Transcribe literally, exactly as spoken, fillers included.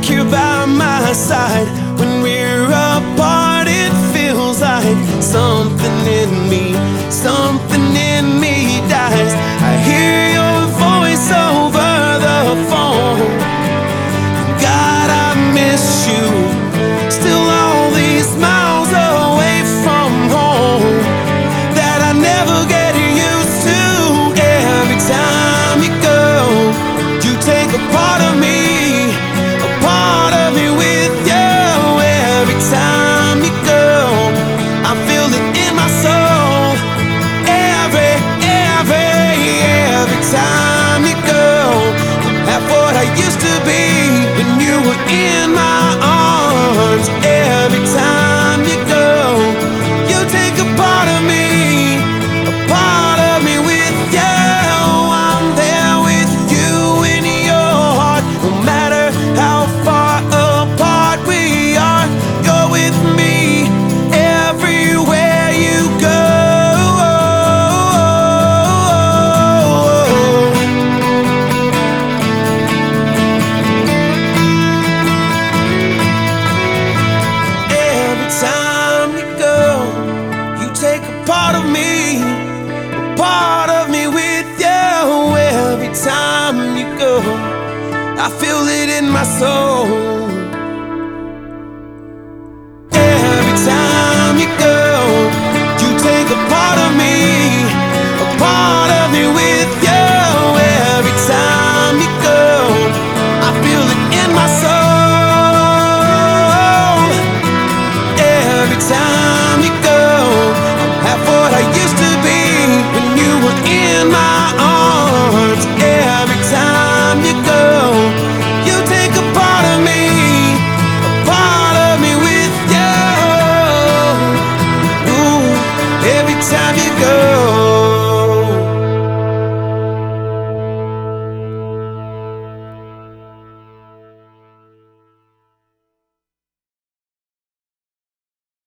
here by my side. When we're apart, it feels like something in me, something in me dies. I hear your voice over the phone. God, I miss you. Still all these miles away from home that I never get used to. Every time you go, you take a part of me, a part of me with you. Every time you go, I feel it in my soul. Every, every, every time you go, I'm half what I used to be when you were in my arms. Every time you go, you take a part of me, a part of me with you. I'm there with you in your heart. No matter how far apart we are, you're with me everywhere you go. Every time you go, you take a part of me, a part of me with you. Every time you go, I feel it in my soul.